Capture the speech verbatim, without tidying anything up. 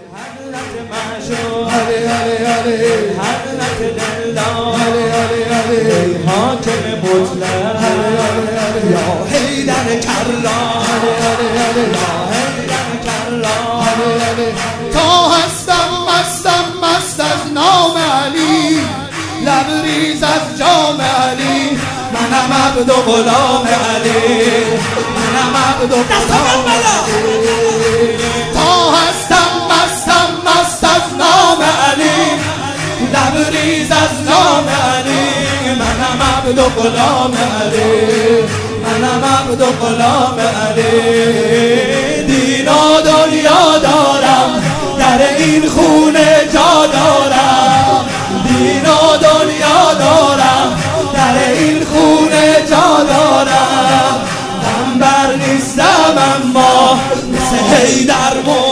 حضرت معشوق علی علی علی حضرت دلدار علی علی علی ای حاکم مطلق یا حیدر کرار علی علی یا حیدر کرار علی علی تا هستم مستم مست از نام علی لبریز از جام علی منم عبد و غلام علی منم عبد و غلام علی تا هستم مستم مست از نام علی لبریز از نام علی منم عبد و غلام علی منم عبد و غلام علی دین و دنیا دارم در این خونه جا دارم دین و دنیا دارم در این خونه جا دارم غم بر نیستم اما مثل حیدر